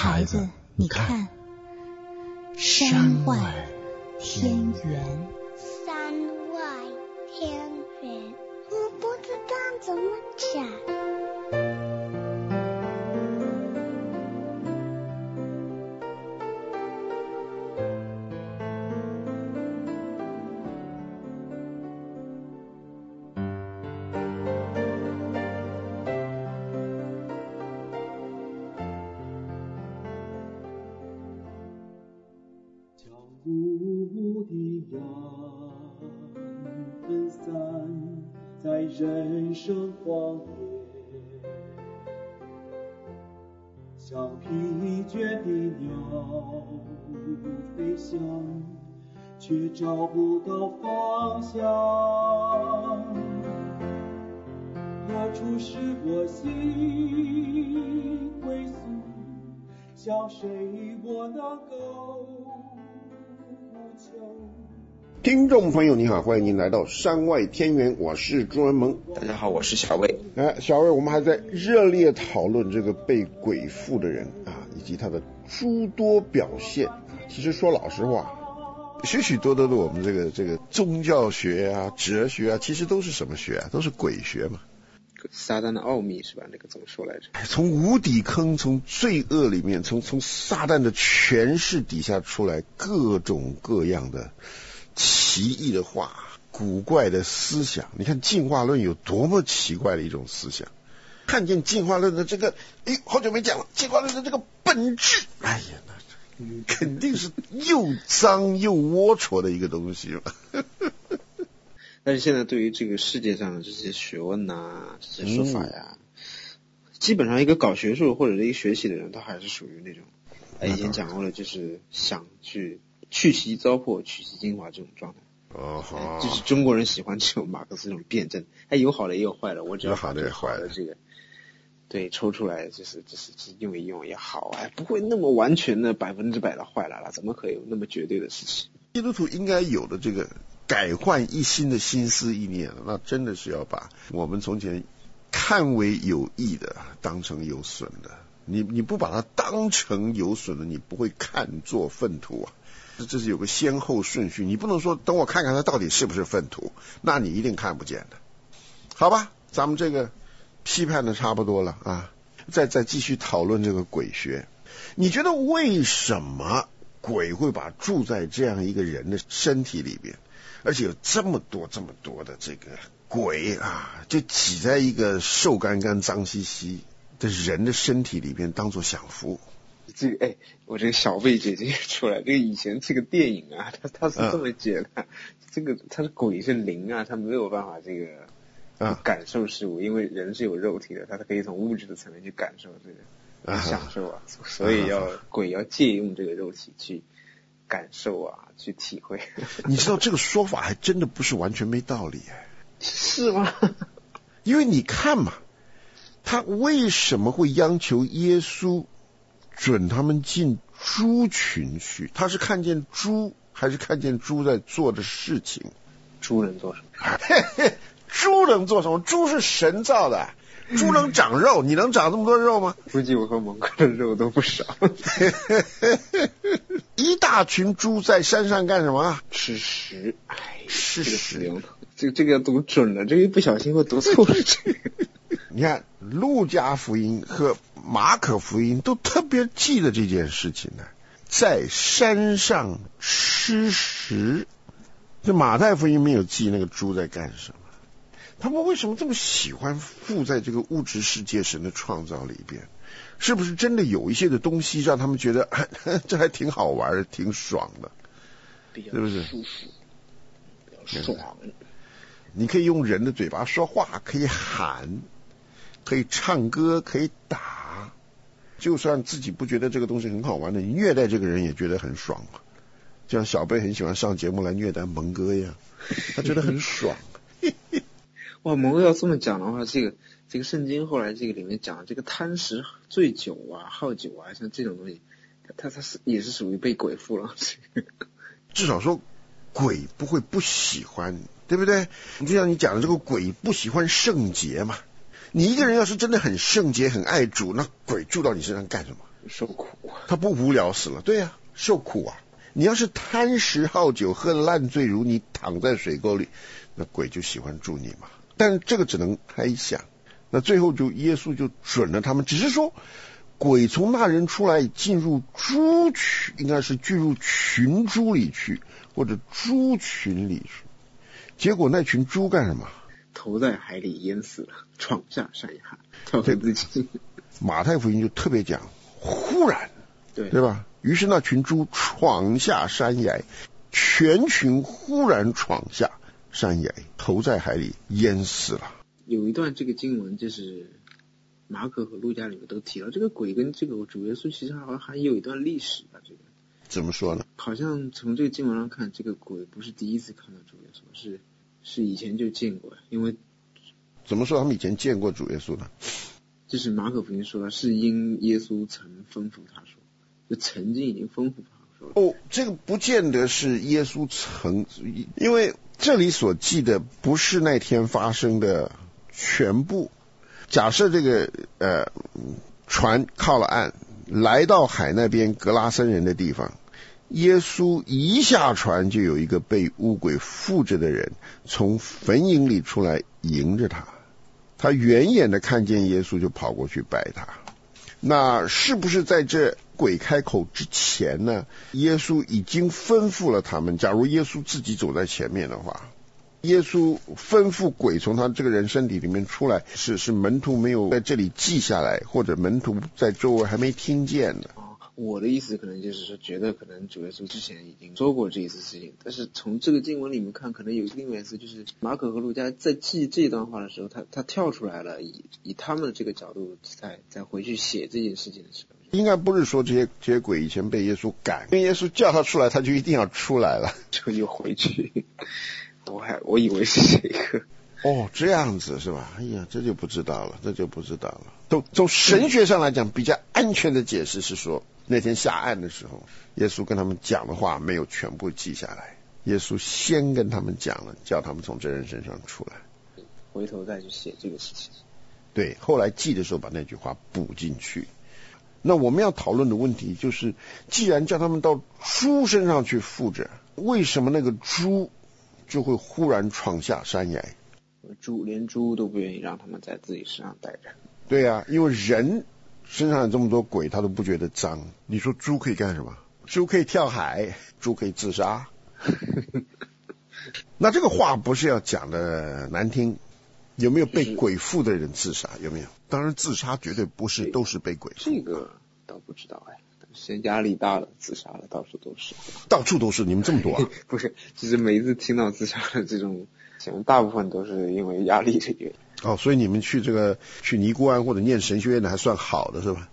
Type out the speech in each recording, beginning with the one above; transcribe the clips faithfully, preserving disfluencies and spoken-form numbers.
孩子，你看，山外天圆。 山外天圆，我不知道怎么讲。 雾的阳分散在人生荒野，像疲倦的鸟飞翔，却找不到方向。何处是我心归宿？向谁我能够？ 听众朋友你好，欢迎您来到山外天圆，我是朱文萌。 大家好，我是小魏。 哎，小魏，我们还在热烈讨论这个被鬼附的人啊，以及他的诸多表现。其实说老实话，许许多多的我们这个这个宗教学啊、哲学啊，其实都是什么学啊？都是鬼学嘛。 撒旦的奥秘是吧？那个怎么说来着？ 从无底坑，从罪恶里面，从从撒旦的权势底下出来，各种各样的奇异的话，古怪的思想。你看进化论有多么奇怪的一种思想，看见进化论的这个，哎，好久没讲了，进化论的这个本质，哎呀，那肯定是又脏又龌龊的一个东西嘛。 但是现在对于这个世界上的这些学问呐、啊，这些说法呀、嗯，基本上一个搞学术或者是一个学习的人，他还是属于那种，哎，以前讲过了，就是想去去其糟粕，取其精华这种状态。 哦，好， 就是中国人喜欢这种马克思这种辩证，哎，有好的也有坏的，我只要好的也坏的这个，对，抽出来就是就是用一用也好，哎，不会那么完全的百分之百的坏来了，怎么可以有那么绝对的事情？ 基督徒应该有的这个改换一新的心思意念，那真的是要把我们从前看为有益的当成有损的。你你不把它当成有损的，你不会看作粪土啊。这是有个先后顺序，你不能说等我看看它到底是不是粪土，那你一定看不见的。好吧，咱们这个批判的差不多了啊，再再继续讨论这个鬼学。你觉得为什么鬼会把住在这样一个人的身体里边？而且有这么多这么多的这个鬼啊，就挤在一个瘦干干脏兮兮的人的身体里边当作享福。 这个哎，我这个小魏姐姐出来，这个以前这个电影啊，他他是这么解的，嗯、这个他是鬼是灵啊，他没有办法这个啊感受事物，因为人是有肉体的，他可以从物质的层面去感受这个、啊、享受啊，所以要、啊、鬼要借用这个肉体去感受啊，去体会。 你知道这个说法还真的不是完全没道理哎。 是吗？ 因为你看嘛，他为什么会央求耶稣准他们进猪群去？他是看见猪，还是看见猪在做的事情？ 猪能做什么？ 猪能做什么？猪是神造的，猪能长肉，你能长这么多肉吗？ 估计我和蒙哥的肉都不少。 一大群猪在山上干什么？ 吃食。哎， 吃食。 这个这个要读准了，这个一不小心会读错了。这个， 你看路加福音和马可福音都特别记得这件事情呢，在山上吃食。这马太福音没有记那个猪在干什么。他们为什么这么喜欢附在这个物质世界神的创造里边？是不是真的有一些的东西让他们觉得这还挺好玩的，挺爽的， 是不是？ 舒服，比较爽。 你可以用人的嘴巴说话，可以喊，可以唱歌，可以打，就算自己不觉得这个东西很好玩的，你虐待这个人也觉得很爽嘛。就像小贝很喜欢上节目来虐待蒙哥一样，他觉得很爽。 哇，蒙哥要这么讲的话，这个这个圣经后来这个里面讲这个贪食醉酒啊、好酒啊，像这种东西，他他是也是属于被鬼附了。 至少说鬼不会不喜欢，对不对？你就像你讲的这个鬼不喜欢圣洁嘛。你一个人要是真的很圣洁、很爱主，那鬼住到你身上干什么？ 受苦， 他不无聊死了？对呀、啊，受苦啊！你要是贪食好酒，喝得烂醉如泥，躺在水沟里，那鬼就喜欢住你嘛。但是这个只能猜想。那最后就耶稣就准了他们，只是说鬼从那人出来进入猪群，应该是进入群猪里去，或者猪群里去。结果那群猪干什么？ 投在海里淹死了，闯下山崖，跳回自己。 马太福音就特别讲，忽然， 对对吧？于是那群猪闯下山崖，全群忽然闯下山崖，投在海里淹死了。 有一段这个经文就是马可和路加里面都提到，这个鬼跟这个主耶稣其实好像还有一段历史吧。这个怎么说呢？ 好像从这个经文上看，这个鬼不是第一次看到主耶稣，是是以前就见过。因为怎么说他们以前见过主耶稣呢？ 就是马可福音说，是因耶稣曾吩咐他说，就曾经已经吩咐他说。 哦，这个不见得是耶稣曾，因为这里所记的不是那天发生的全部。假设这个呃船靠了岸，来到海那边格拉森人的地方，耶稣一下船就有一个被污鬼附着的人从坟茔里出来迎着他，他远远的看见耶稣就跑过去拜他。那是不是在这鬼开口之前呢，耶稣已经吩咐了他们？假如耶稣自己走在前面的话，耶稣吩咐鬼从他这个人身体里面出来，是是门徒没有在这里记下来，或者门徒在周围还没听见的。 我的意思可能就是说，觉得可能主耶稣之前已经做过这一次事情，但是从这个经文里面看，可能有另外一次，就是马可和路加在记这段话的时候，他他跳出来了，以以他们的这个角度再再回去写这件事情的时候， 应该不是说这些这些鬼以前被耶稣赶，因为耶稣叫他出来，他就一定要出来了， 就又回去。我还我以为是这个。 哦，这样子是吧？哎呀，这就不知道了，这就不知道了。从从神学上来讲，比较安全的解释是说，那天下岸的时候，耶稣跟他们讲的话没有全部记下来，耶稣先跟他们讲了，叫他们从这人身上出来， 回头再去写这个事情。 对，后来记的时候把那句话补进去。那我们要讨论的问题就是，既然叫他们到猪身上去附着，为什么那个猪就会忽然闯下山崖？ 猪连猪都不愿意让他们在自己身上待着。 对啊，因为人身上有这么多鬼，他都不觉得脏。你说猪可以干什么？猪可以跳海，猪可以自杀。那这个话不是要讲的难听，有没有被鬼附的人自杀？有没有？当然自杀绝对不是都是被鬼附。 这个倒不知道哎，现在压力大了，自杀了，到处都是。 到处都是，你们这么多啊？ 不是，其实每一次听到自杀的这种，可能大部分都是因为压力的原因。 哦，所以你们去这个去尼姑庵或者念神学院的还算好的是吧？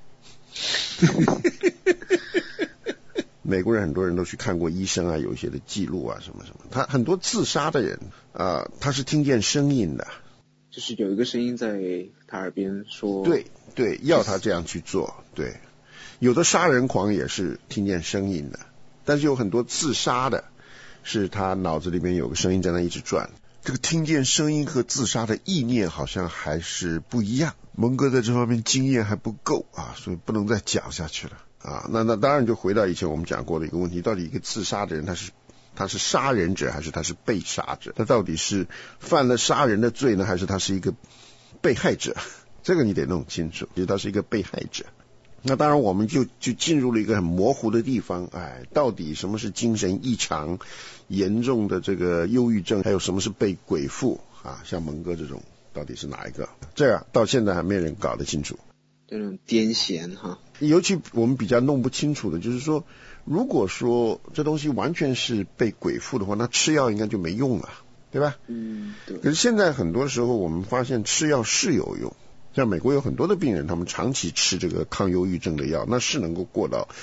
美国人很多人都去看过医生啊，有一些的记录啊什么什么。他很多自杀的人啊、呃，他是听见声音的， 就是有一个声音在他耳边说， 对对，要他这样去做。对，有的杀人狂也是听见声音的，但是有很多自杀的，是他脑子里面有个声音在那一直转。这个听见声音和自杀的意念好像还是不一样。蒙哥在这方面经验还不够啊，所以不能再讲下去了啊。那那当然就回到以前我们讲过的一个问题，到底一个自杀的人他是他是杀人者还是他是被杀者？他到底是犯了杀人的罪呢，还是他是一个被害者？这个你得弄清楚，其实他是一个被害者。那当然我们就就进入了一个很模糊的地方，哎，到底什么是精神异常严重的这个忧郁症，还有什么是被鬼附啊？像蒙哥这种到底是哪一个？这样到现在还没人搞得清楚。 这种癫痫哈， 尤其我们比较弄不清楚的就是说，如果说这东西完全是被鬼附的话，那吃药应该就没用了，对吧？ 嗯，对。 可是现在很多时候我们发现吃药是有用。像美国有很多的病人，他们长期吃这个抗忧郁症的药，那是能够过到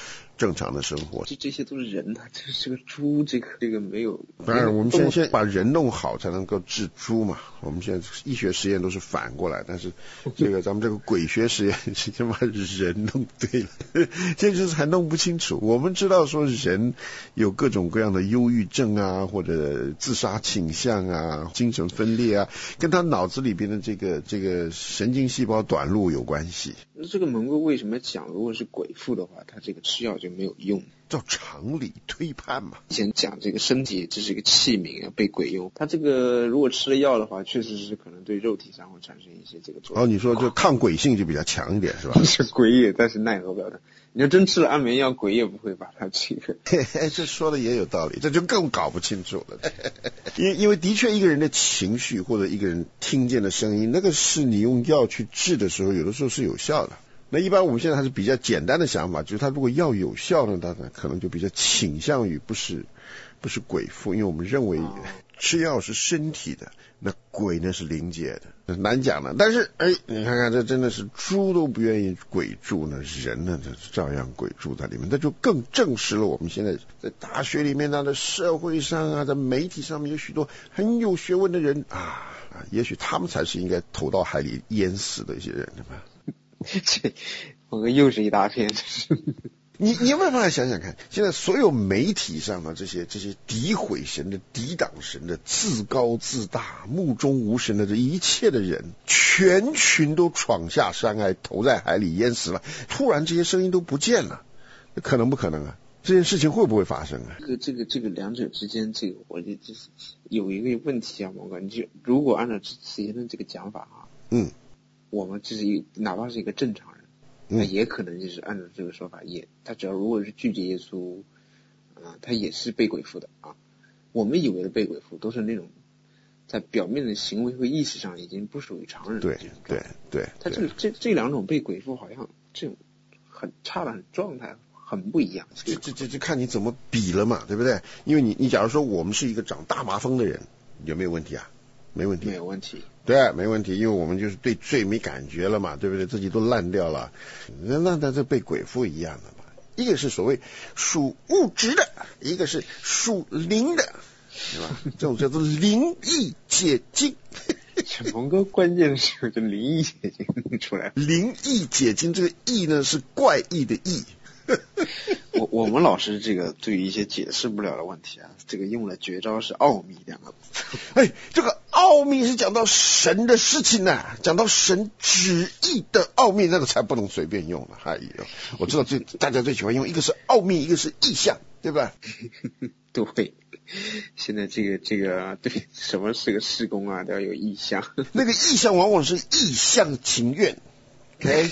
正常的生活。 这这些都是人啊，这是个猪，这个这个没有。 当然，我们现在先把人弄好，才能够治猪嘛。我们现在医学实验都是反过来，但是这个咱们这个鬼学实验先把人弄对了，这就是还弄不清楚。我们知道说人有各种各样的忧郁症啊，或者自杀倾向啊，精神分裂啊，跟他脑子里边的这个这个神经细胞短路有关系。 那这个蒙哥为什么讲，如果是鬼附的话，他这个吃药就没有用？ 照常理推判嘛。 以前讲这个身体这是一个器皿啊，被鬼用。他这个如果吃了药的话，确实是可能对肉体上会产生一些这个作用。 哦，你说这抗鬼性就比较强一点是吧？ 是鬼也，但是奈何不了他。你要真吃了安眠药，鬼也不会把它这个。 这说的也有道理，这就更搞不清楚了。因因为的确一个人的情绪或者一个人听见的声音，那个是你用药去治的时候，有的时候是有效的。那一般我们现在还是比较简单的想法，就是他如果药有效呢，他可能就比较倾向于不是不是鬼附，因为我们认为吃药是身体的，那鬼呢是灵界的，难讲的。但是哎，你看看这真的是猪都不愿意鬼住呢，人呢照样鬼住在里面，那就更证实了我们现在在大学里面啊，在社会上啊，在媒体上面有许多很有学问的人啊，也许他们才是应该投到海里淹死的一些人，对吧？ 这我哥又是一大片。 你你有没有办法想想看，现在所有媒体上的这些这些诋毁神的、抵挡神的、自高自大、目中无神的这一切的人，全群都闯下山崖，投在海里淹死了。突然这些声音都不见了，可能不可能啊？这件事情会不会发生啊？ 这个这个这个两者之间，这个我觉得就是有一个问题啊，毛哥，你就如果按照之前的这个讲法啊， 嗯。 我们这是一哪怕是一个正常人，那也可能就是按照这个说法，也他只要如果是拒绝耶稣，啊、呃，他也是被鬼附的啊。我们以为的被鬼附都是那种在表面的行为和意识上已经不属于常人的。 对对对， 他这这这两种被鬼附好像这种很差的很状态很不一样。 这这这这看你怎么比了嘛，对不对？因为你你假如说我们是一个长大麻风的人，有没有问题啊？没问题， 没有问题。 对，没问题，因为我们就是对罪没感觉了嘛，对不对？自己都烂掉了，那那那这被鬼附一样的嘛。一个是所谓属物质的，一个是属灵的，对吧？这种叫做灵异解经。 小鹏哥关键是这灵异解经出来。 灵异解经这个异呢是怪异的异。 我我们老师这个对于一些解释不了的问题啊，这个用了绝招是奥秘两个字。 哎，这个奥秘是讲到神的事情呢、啊，讲到神旨意的奥秘，那个才不能随便用了。哎呦，我知道最大家最喜欢用，一个是奥秘，一个是意象，对吧？ 对，现在这个这个对什么是个事工啊，都要有意象。 那个意象往往是一厢情愿。OK，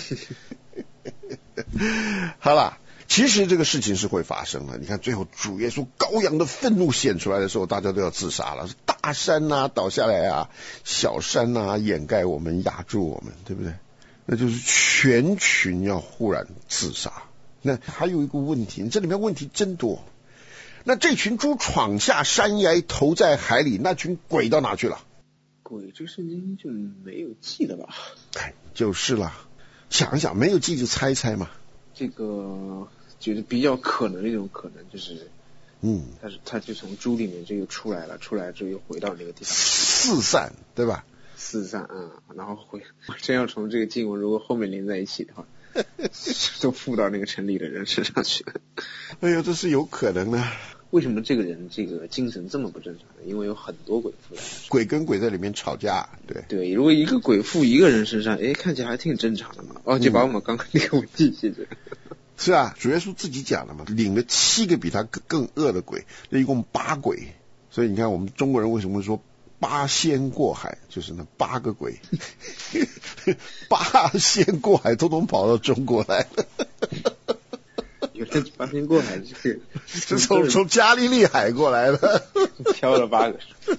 好了。其实这个事情是会发生的，你看最后主耶稣羔羊的愤怒显出来的时候，大家都要自杀了，大山啊倒下来啊，小山啊掩盖我们压住我们，对不对？那就是全群要忽然自杀。那还有一个问题，这里面问题真多。那这群猪闯下山崖投在海里，那群鬼到哪去了？ 鬼这个圣经就没有记了吧？ 哎，就是了，想一想没有记就猜猜嘛。 这个觉得比较可能的一种可能就是， 嗯， 他是他就从猪里面就又出来了，出来之后又回到那个地方四散，对吧？ 四散啊、嗯，然后回真要从这个经文如果后面连在一起的话，都附到那个城里的人身上去了。 哎呦，这是有可能的。 为什么这个人这个精神这么不正常呢？因为有很多鬼附在， 鬼跟鬼在里面吵架，对对。如果一个鬼附一个人身上，哎，看起来还挺正常的嘛。哦，就把我们刚刚那个问题解决。 是啊，主耶稣自己讲了嘛，领了七个比他更更恶的鬼，那一共八鬼。所以你看，我们中国人为什么会说八仙过海，就是那八个鬼，八仙过海，统统跑到中国来了。 有的八仙过海这个是从从加利利海过来的， 飘了八个，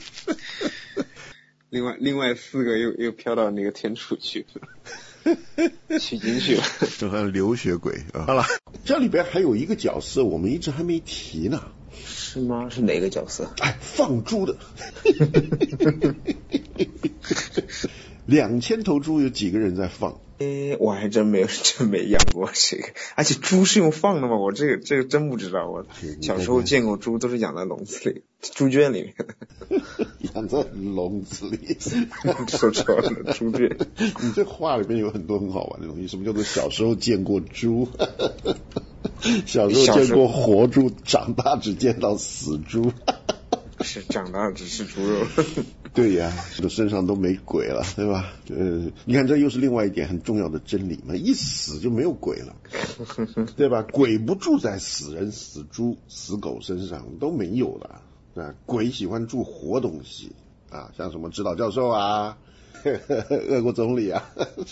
另外另外四个又又飘到那个天竺去了，取经去了， 就像留学鬼啊。好了，这里边还有一个角色我们一直还没提呢。 是吗？是哪个角色？ 哎，放猪的。两千头猪有几个人在放？ 诶，我还真没有真没养过这个，而且猪是用放的吗？我这个这个真不知道，我小时候见过猪都是养在笼子里，猪圈里面。 养在笼子里， 说错了，猪圈。 你这话里面有很多很好玩的东西，什么叫做小时候见过猪？小时候见过活猪，长大只见到死猪。 是长大只吃猪肉。 对呀，这身上都没鬼了，对吧？呃，你看这又是另外一点很重要的真理嘛，一死就没有鬼了，对吧？鬼不住在死人、死猪、死狗身上，都没有了。啊，鬼喜欢住活东西啊，像什么指导教授啊，俄国总理啊。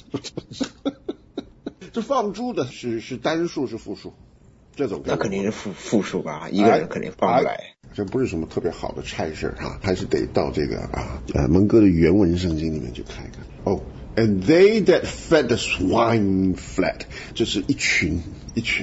这放猪的是是单数是复数？这种那肯定是复复数吧，一个人肯定放不来。 哎这不是什么特别好的差事啊，还是得到这个啊呃蒙哥的原文圣经里面去看一看。哦、oh, ，and they that fed the swine fled， 这是一群一群。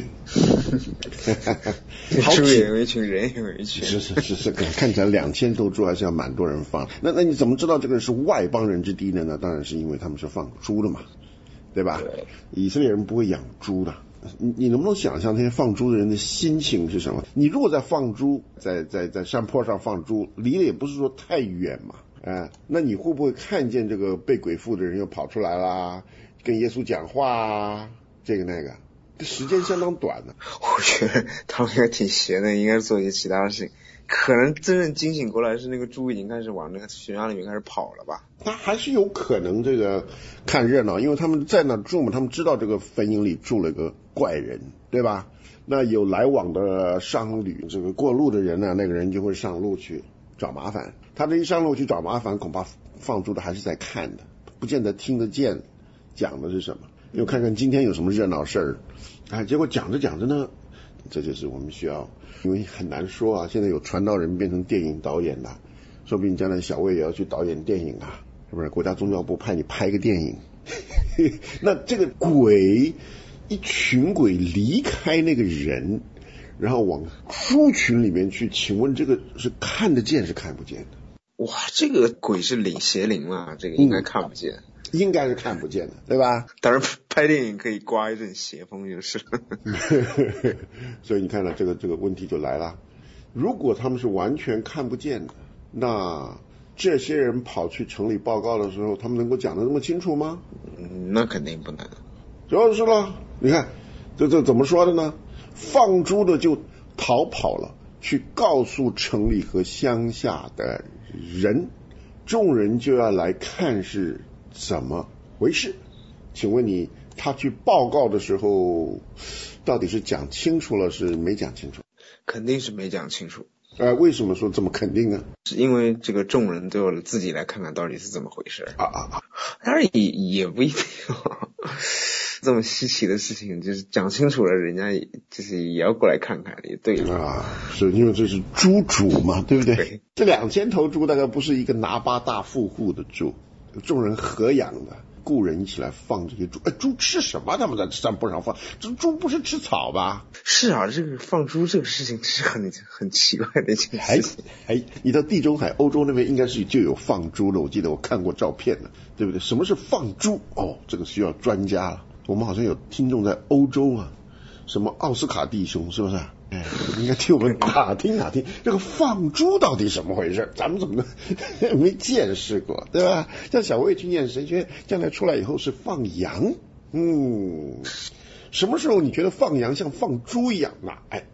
猪也有一群，人也有一群。 是是是是，看起来两千头猪还是要蛮多人放。那那你怎么知道这个是外邦人之地呢？那当然是因为他们是放猪的嘛，对吧？对，以色列人不会养猪的。你你能不能想象那些放猪的人的心情是什么？你如果在放猪，在在在山坡上放猪，离得也不是说太远嘛，啊，那你会不会看见这个被鬼附的人又跑出来啦，跟耶稣讲话啊，这个那个，这时间相当短的。 我觉得他们应该挺闲的，应该做一些其他的事情。可能真正惊醒过来是那个猪已经开始往那个悬崖里面开始跑了吧？ 他还是有可能这个看热闹，因为他们在那住嘛，他们知道这个坟茔里住了个怪人，对吧？那有来往的商旅，这个过路的人呢，那个人就会上路去找麻烦。他这一上路去找麻烦，恐怕放猪的还是在看的，不见得听得见讲的是什么。因为看看今天有什么热闹事儿，啊，结果讲着讲着呢，这就是我们需要，因为很难说啊，现在有传道人变成电影导演了，说不定将来小魏也要去导演电影啊，是不是？国家宗教部派你拍个电影，那这个鬼一群鬼离开那个人，然后往猪群里面去，请问这个是看得见是看不见的？ 哇，这个鬼是灵邪灵嘛，这个应该看不见。嗯， 应该是看不见的，对吧？ 当然拍电影可以刮一阵邪风就是了。 所以你看了这个这个问题就来了，如果他们是完全看不见的，那这些人跑去城里报告的时候，他们能够讲得那么清楚吗？ 嗯，那肯定不能。 就是了，你看这这怎么说的呢？放猪的就逃跑了，去告诉城里和乡下的人，众人就要来看是怎么回事。请问你他去报告的时候到底是讲清楚了是没讲清楚？ 肯定是没讲清楚。 呃，为什么说这么肯定呢？ 是因为这个众人都要自己来看看到底是怎么回事啊啊啊！ 当然也也不一定这么稀奇的事情，就是讲清楚了，人家就是也要过来看看，也对了啊，是因为这是猪主嘛，对不对？对，这两千头猪大概不是一个拿巴大富户的猪，众人合养的，雇人一起来放这些猪。哎，猪吃什么？他们在山坡上放，这猪不是吃草吧？ 是啊，这个放猪这个事情是很很奇怪的一件事情。 哎，你到地中海欧洲那边应该是就有放猪的，我记得我看过照片了，对不对？什么是放猪？哦，这个需要专家了。我们好像有听众在欧洲啊，什么奥斯卡弟兄是不是？哎，应该替我们打听打听，这个放猪到底什么回事？咱们怎么没见识过，对吧？像小魏去念神学，将来出来以后是放羊，嗯，什么时候你觉得放羊像放猪一样呢？哎，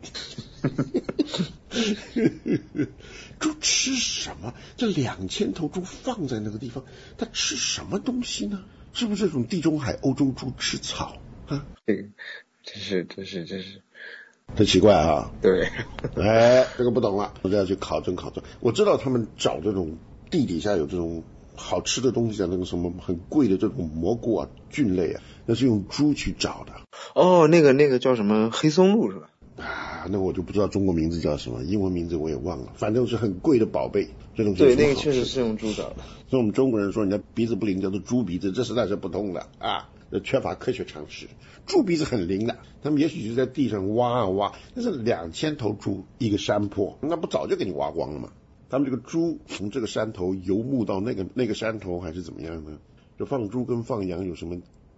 猪吃什么？这两千头猪放在那个地方，它吃什么东西呢？是不是这种地中海欧洲猪吃草啊？ 这个真是真是真是很奇怪啊！ 对， 哎，这个不懂了，我就要去考证考证。我知道他们找这种地底下有这种好吃的东西啊，那个什么很贵的这种蘑菇啊、菌类啊，那是用猪去找的。 哦，那个那个叫什么黑松露是吧？ 啊，那我就不知道中国名字叫什么，英文名字我也忘了，反正是很贵的宝贝。这种对，那个确实是用猪找的。 所以我们中国人说人家鼻子不灵叫做猪鼻子，这实在是不通的啊，缺乏科学常识。猪鼻子很灵的，他们也许就在地上挖啊挖，但是两千头猪一个山坡，那不早就给你挖光了吗？他们这个猪从这个山头游牧到那个那个山头还是怎么样呢？就放猪跟放羊有什么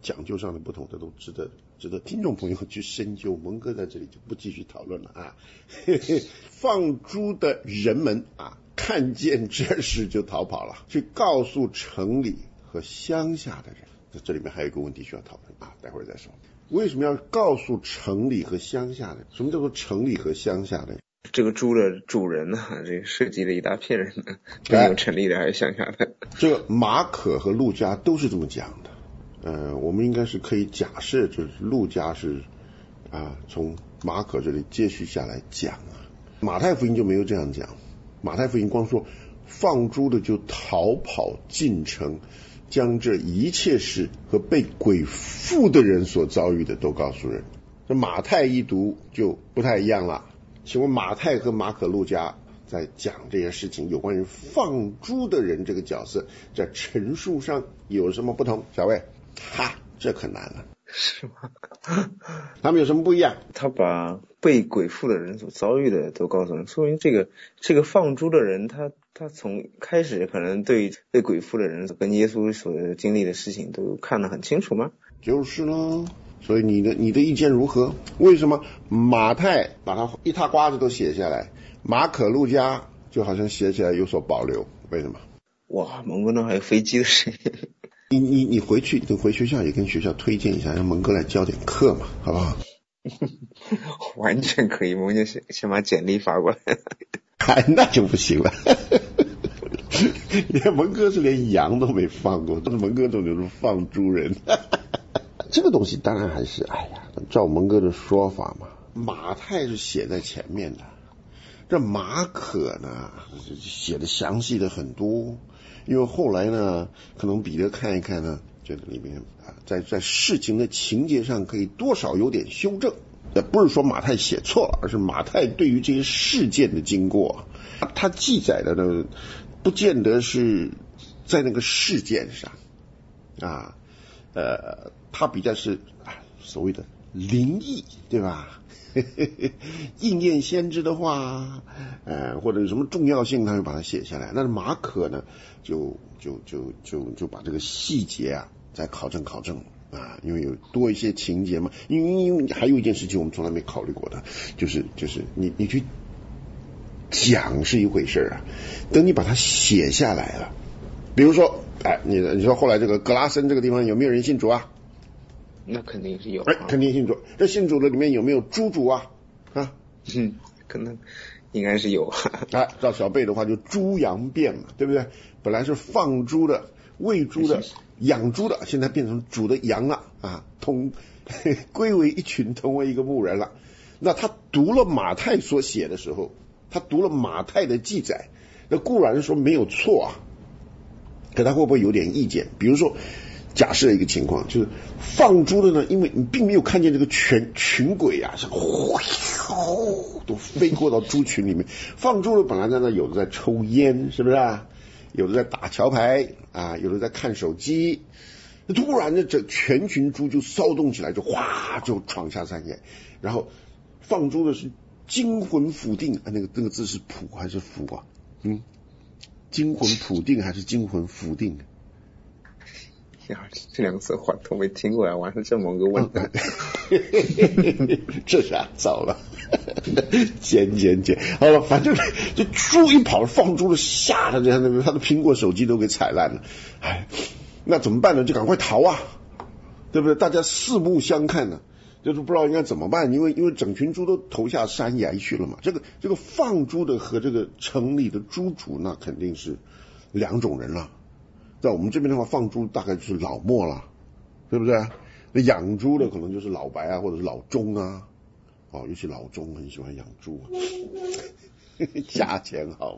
讲究上的不同，这都值得值得听众朋友去深究。蒙哥在这里就不继续讨论了啊。放猪的人们啊，看见这事就逃跑了，去告诉城里和乡下的人。这里面还有一个问题需要讨论啊，待会儿再说。为什么要告诉城里和乡下的人？什么叫做城里和乡下的人？ 这个猪的主人呢、啊，这个涉及了一大片人呢，不仅有城里的，还有乡下的。 这个马可和路加都是这么讲的。呃，我们应该是可以假设，就是路加是啊从马可这里接续下来讲啊。马太福音就没有这样讲，马太福音光说放猪的就逃跑进城，将这一切事和被鬼附的人所遭遇的都告诉人。这马太一读就不太一样了。请问马太和马可、路加在讲这些事情，有关于放猪的人这个角色在陈述上有什么不同？小魏，哈，这可难了。 是吗？ 他们有什么不一样？ 他把被鬼附的人所遭遇的都告诉人，说明这个这个放猪的人，他他从开始可能对被鬼附的人跟耶稣所经历的事情都看得很清楚吗？ 就是呢。所以你的你的意见如何？为什么马太把它一塌瓜子都写下来，马可、路加就好像写起来有所保留？为什么？ 哇，蒙哥那还有飞机的声音。 你你你回去，你回学校也跟学校推荐一下，让蒙哥来教点课嘛，好不好？ 完全可以，蒙哥先先把简历发过来。 哎，那就不行了。你看蒙哥是连羊都没放过，但是蒙哥总就是放猪人。这个东西当然还是，哎呀，照蒙哥的说法嘛，马太是写在前面的，这马可呢写的详细的很多，因为后来呢，可能彼得看一看呢，这个里面啊，在在事情的情节上可以多少有点修正，也不是说马太写错了，而是马太对于这些事件的经过，他记载的呢，不见得是在那个事件上啊。呃，他比较是啊所谓的灵异，对吧？应验先知的话，呃，或者有什么重要性，他会把它写下来。那马可呢，就就就就就把这个细节啊再考证考证啊，因为有多一些情节嘛。因为因为还有一件事情我们从来没考虑过的，就是就是你你去讲是一回事啊，等你把它写下来了，比如说。哎，你你说后来这个格拉森这个地方有没有人信主啊？ 那肯定是有、啊， 哎，肯定信主。这信主的里面有没有猪主啊？啊， 嗯，可能应该是有。 哎，照小贝的话就猪羊变嘛，对不对？本来是放猪的、喂猪的、养猪的，现在变成主的羊了啊，同归为一群，同为一个牧人了。那他读了马太所写的时候，他读了马太的记载，那固然说没有错啊。可他会不会有点意见？比如说，假设一个情况，就是放猪的呢，因为你并没有看见这个群群鬼啊，像呼都飞过到猪群里面。放猪的本来在那，有的在抽烟，是不是啊？有的在打桥牌啊，有的在看手机。突然呢，这全群猪就骚动起来，就哗就闯下山野。然后放猪的是惊魂甫定啊，那个那个字是甫还是甫啊？嗯。惊魂甫定还是惊魂甫定？ 呀，这两个词换都没听过呀，完了这么个问题， 这下糟了，捡捡捡，好了，反正这猪一跑，放猪的吓得这样，他的苹果手机都给踩烂了，哎，那怎么办呢？就赶快逃啊，对不对？大家四目相看呢、啊。就是不知道应该怎么办，因为因为整群猪都投下山崖去了嘛。这个这个放猪的和这个城里的猪主那肯定是两种人了。在我们这边的话，放猪大概就是老莫了，对不对？那养猪的可能就是老白啊，或者是老钟啊。哦，尤其老钟很喜欢养猪、啊，价钱好。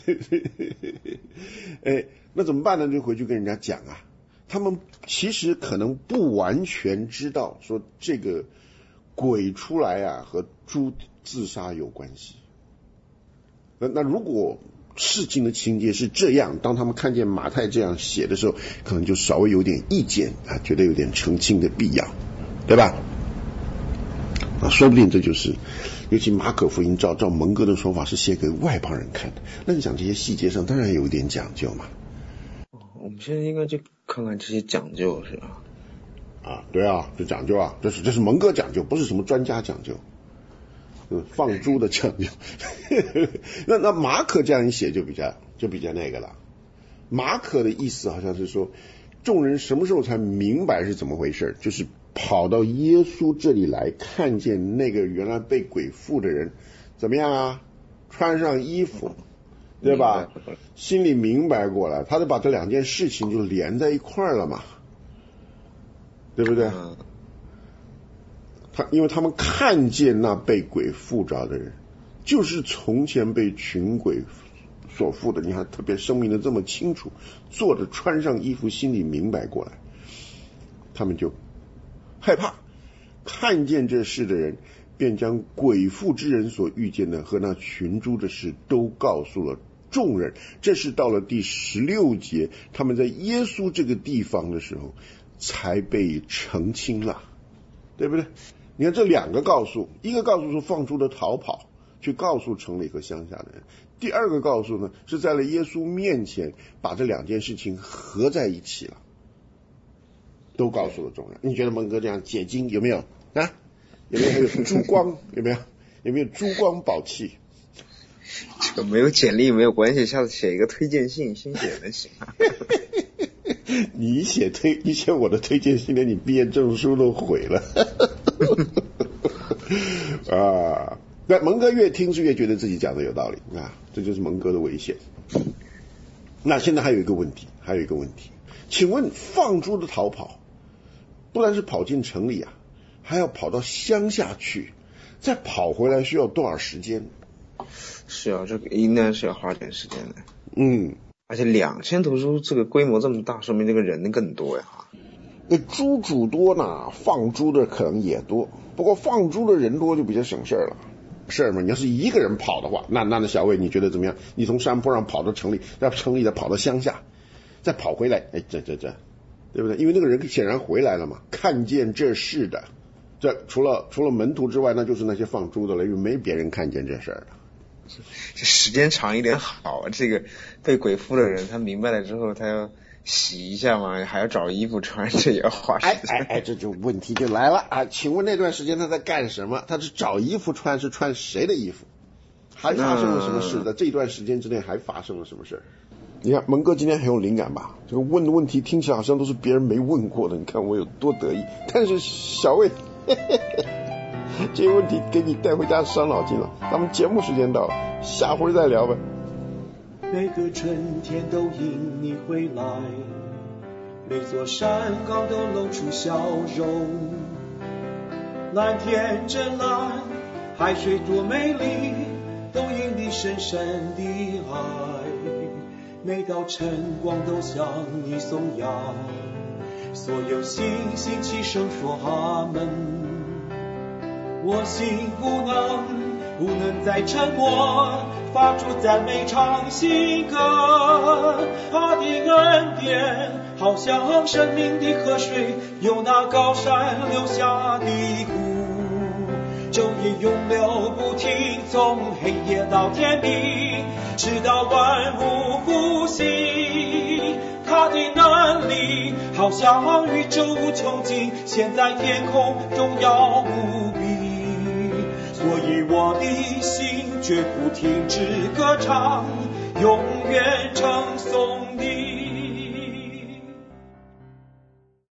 哎，那怎么办呢？就回去跟人家讲啊。他们其实可能不完全知道说这个鬼出来啊和猪自杀有关系。那那如果事情的情节是这样，当他们看见马太这样写的时候，可能就稍微有点意见啊，觉得有点澄清的必要，对吧？啊，说不定这就是，尤其马可福音照照蒙哥的说法是写给外邦人看的。那你讲这些细节上当然有一点讲究嘛。 我们现在应该就看看这些讲究是吧？ 啊，对啊，这讲究啊，这是这是蒙哥讲究，不是什么专家讲究，嗯，放猪的讲究。那那马可这样一写就比较就比较那个了。马可的意思好像是说，众人什么时候才明白是怎么回事？就是跑到耶稣这里来，看见那个原来被鬼附的人怎么样啊？穿上衣服，对吧？心里明白过来，他就把这两件事情就连在一块儿了嘛，对不对？他因为他们看见那被鬼附着的人，就是从前被群鬼所附的，你看特别声明的这么清楚，坐着穿上衣服，心里明白过来，他们就害怕，看见这事的人便将鬼附之人所遇见的和那群猪的事都告诉了众人。这是到了第十六节，他们在耶稣这个地方的时候才被澄清了，对不对？你看这两个告诉，一个告诉说放猪的逃跑，去告诉城里和乡下的人，第二个告诉呢，是在了耶稣面前把这两件事情合在一起了，都告诉了众人。你觉得蒙哥这样解经有没有啊？有没有？还有珠光有没有？有没有珠光宝气？ 这个没有简历没有关系，下次写一个推荐信，新写的行。 你写推，你写我的推荐信，连你毕业证书都毁了。啊，那蒙哥越听是越觉得自己讲的有道理啊，这就是蒙哥的危险。那现在还有一个问题，还有一个问题，请问放猪的逃跑，不然是跑进城里啊，还要跑到乡下去，再跑回来需要多少时间？ 是啊，这个应该是要花点时间的。 嗯， 而且两千头猪这个规模这么大，说明这个人更多呀。 那猪主多呢，放猪的可能也多，不过放猪的人多就比较省事儿了。事儿嘛，你要是一个人跑的话，那那那小魏你觉得怎么样？你从山坡上跑到城里，在城里再跑到乡下，再跑回来，哎，这这这，对不对？因为那个人显然回来了嘛，看见这事的，这除了除了门徒之外，那就是那些放猪的了，因为没别人看见这事儿了。 这时间长一点好，这个被鬼附的人他明白了之后，他要洗一下嘛，还要找衣服穿，这也要花时间。 哎哎哎，这就问题就来了啊！请问那段时间他在干什么？他是找衣服穿，是穿谁的衣服？还发生了什么事？在这段时间之内还发生了什么事？你看蒙哥今天很有灵感吧？这个问的问题听起来好像都是别人没问过的，你看我有多得意。但是小魏，嘿嘿嘿，这个问题给你带回家伤脑筋了。咱们节目时间到了，下回再聊吧。 每个春天都因你回来，每座山岗都露出笑容。蓝天真蓝，海水多美丽，都因你深深的爱。每道晨光都向你颂扬，所有星星齐声说阿门。我心不能不能再沉默，发出赞美唱新歌。他的恩典好像生命的河水，由那高山流下的湖，昼夜永流不停，从黑夜到天明，直到万物复兴。他的能力好像宇宙无穷尽，现在天空中耀无比。所以我的心绝不停止歌唱，永远称颂